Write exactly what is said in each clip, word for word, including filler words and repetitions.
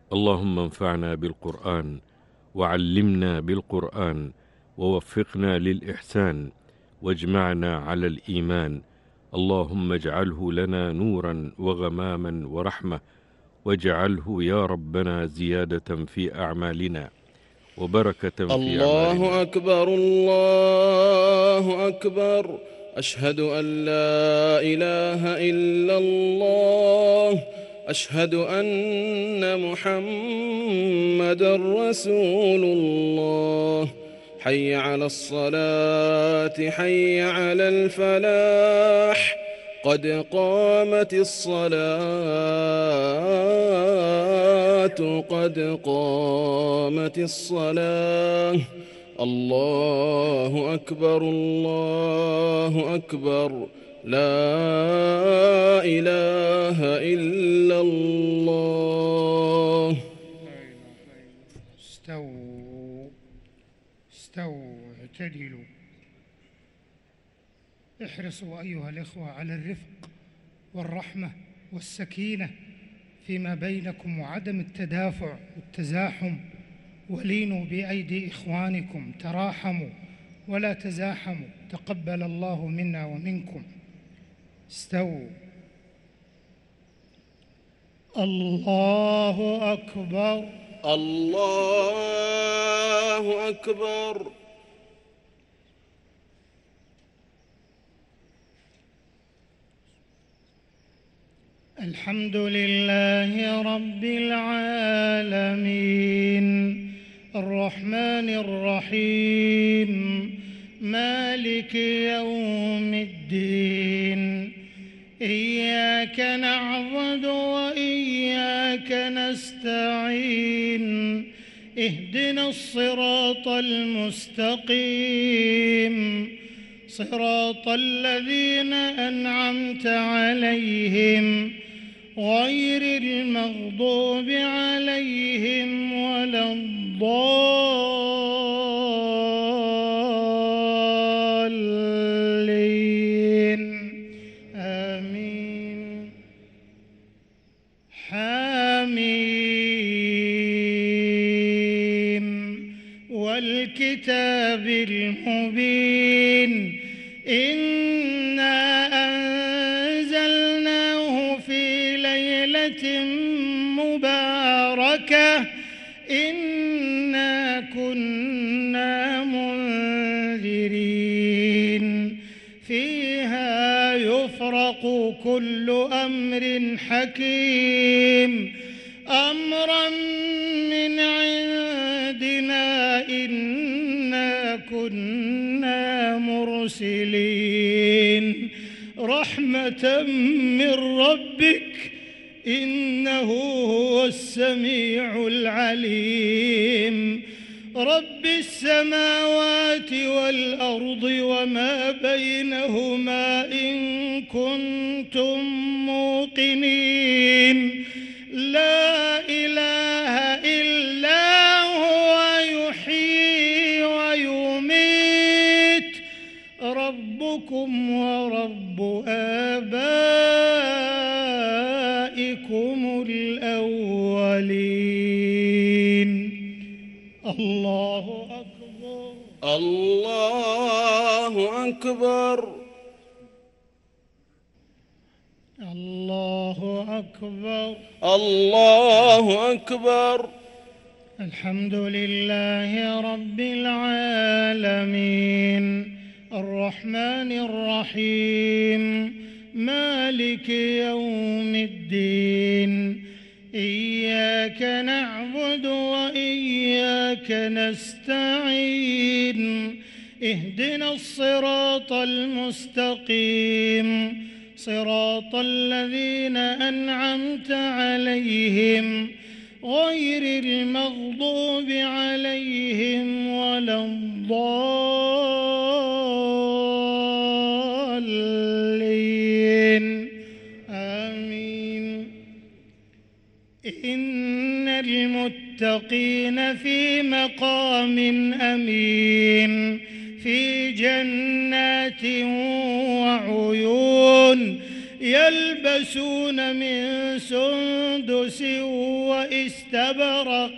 اللهم انفعنا بالقرآن وعلمنا بالقرآن ووفقنا للإحسان واجمعنا على الإيمان. اللهم اجعله لنا نورا وغماما ورحمة، واجعله يا ربنا زيادة في أعمالنا وبركة في أعمالنا. الله أكبر الله أكبر، أشهد أن لا إله إلا الله، أشهد أن محمدًا رسول الله. حي على الصلاة حي على الفلاح، قد قامت الصلاة قد قامت الصلاة. الله أكبر الله أكبر، لا إله إلا الله. استووا استووا اعتدلوا. احرصوا أيها الإخوة على الرفق والرحمة والسكينة فيما بينكم وعدم التدافع والتزاحم، ولينوا بأيدي إخوانكم، تراحموا ولا تزاحموا. تقبل الله منا ومنكم. استووا. الله أكبر الله أكبر. الحمد لله رب العالمين، الرحمن الرحيم، مالك يوم الدين. إياك نعبد وإياك نستعين، اهدنا الصراط المستقيم، صراط الذين أنعمت عليهم غير المغضوب عليهم ولا الضالين. آمين. حميم. والكتاب المبين، إنا أنزلناه في ليلة مباركة، إنا كنا منذرين. فيها يفرق كل أمر حكيم، أمرا من عندنا، إنا كنا مرسلين. رحمة من ربك، إنه هو السميع العليم. رب السماوات والأرض وما بينهما إن كنتم موقنين. لا إله إلا هو يحيي ويميت، ربكم ورب آبائكم الأولين. الله أكبر الله أكبر. الله أكبر الله أكبر. الحمد لله رب العالمين، الرحمن الرحيم، مالك يوم الدين. إياك نعبد وإياك نستعين، اهدنا الصراط المستقيم، صراط الذين أنعمت عليهم غير المغضوب عليهم ولا الضالين. آمين. إن المتقين في مقام أمين، في جنات وعيون، يلبسون من سندس وإستبرق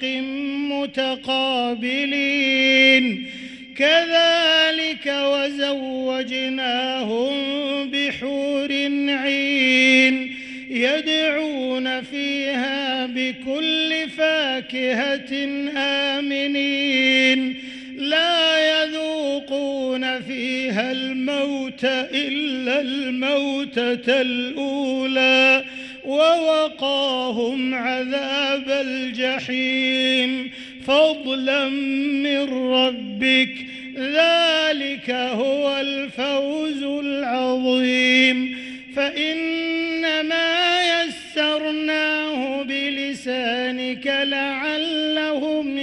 متقابلين كذلك وزوجناهم بحور عين يدعون فيها بكل فاكهة آمنين لا يذوقون فيها الموت إلا الموتة الأولى ووقاهم عذاب الجحيم فضلا من ربك ذلك هو الفوز العظيم فإنما يسرناه بلسانك لعلهم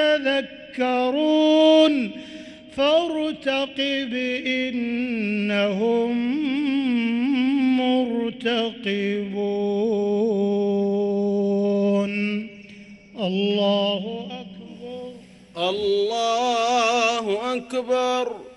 يتذكرون فارتقب إنهم مرتقبون الله أكبر الله أكبر.